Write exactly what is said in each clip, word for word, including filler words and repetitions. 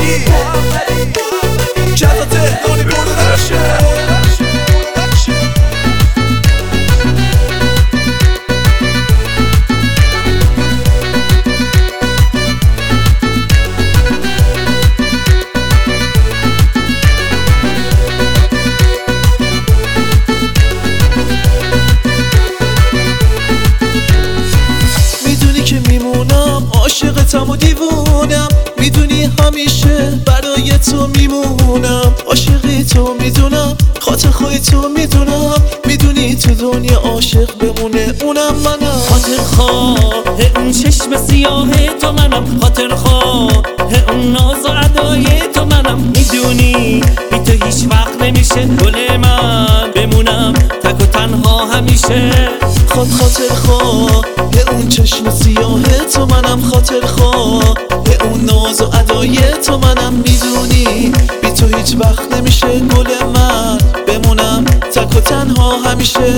محمدی کذا تهرانی برو نشه عاشقتم و دیوونم، میدونی همیشه برای تو میمونم. عاشقی تو میدونم، خاطر خواهی تو میدونم، میدونی تو دنیا عاشق بمونه اونم منم. خاطر خواه اون چشم سیاه تو منم، خاطر خواه اون ناز و ادای تو منم. میدونی بی تو هیچ وقت نمیشه گل من بمونم تک و تنها همیشه. خود خاطر خواه اون چشم سیاه تو منم، خاطر خواه اون ناز و ادای تو منم. میدونی بی تو هیچ وقت نمیشه گل من بمونم تک و تنها همیشه.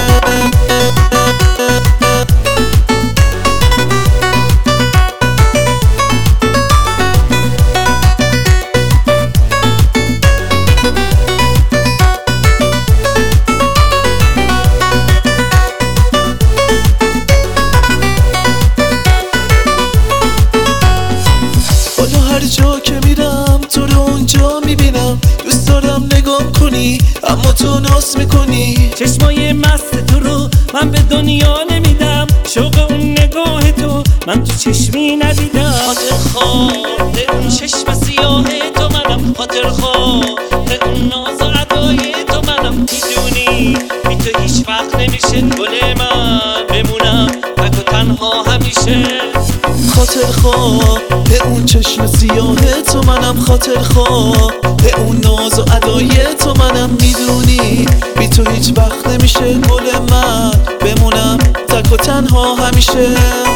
هر جا که میرم تو رو اونجا میبینم، دوست دارم نگاه کنی اما تو ناز میکنی. چشمای مست تو رو من به دنیا نمیدم، شوق اون نگاه تو من تو چشمی ندیدم. خاطر خواه اون چشم سیاه تو منم، خاطر خواه اون ناز و ادای تو منم. میدونی بی تو هیچ وقت نمیشه گل من بمونم تک و تنها همیشه. خاطر خواه اون چشم سیاه تو منم، خاطر خواه اون ناز و ادای تو منم. میدونی بی تو هیچ وقت نمیشه گل من بمونم تک و تنها همیشه.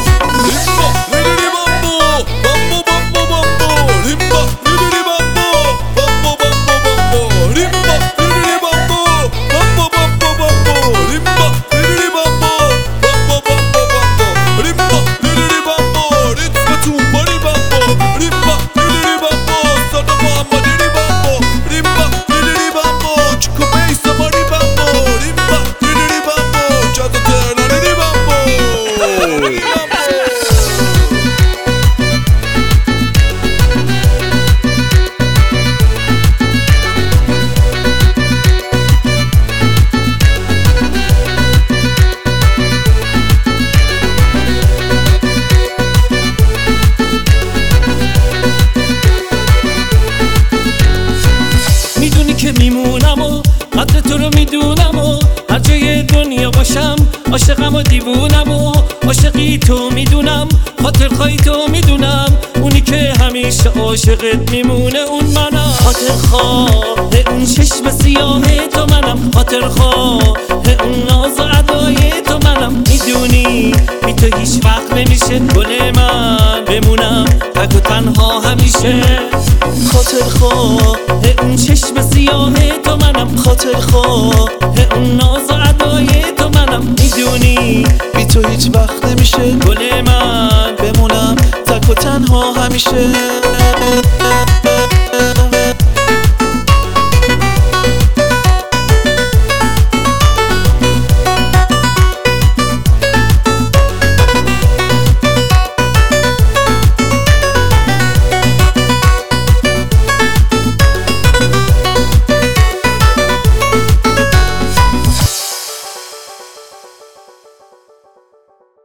میمونم و قدر تو رو میدونم و هر جای دنیا باشم عاشقم و دیوونم و عاشقی تو میدونم، خاطر خواهی تو میدونم، اونی که همیشه عاشقت میمونه اون منم. خاطر خواه اون چشم سیاه تو منم، خاطر خواه اون ناز و ادای تو منم. میدونی بی تو هیچ وقت نمیشه گل من بمونم تک و تنها همیشه. خاطر خواه اون چشم سیاه تو منم، خاطر خواه اون ناز و ادای تو منم. میدونی بی تو هیچ وقت نمیشه گل من بمونم تک و تنها همیشه.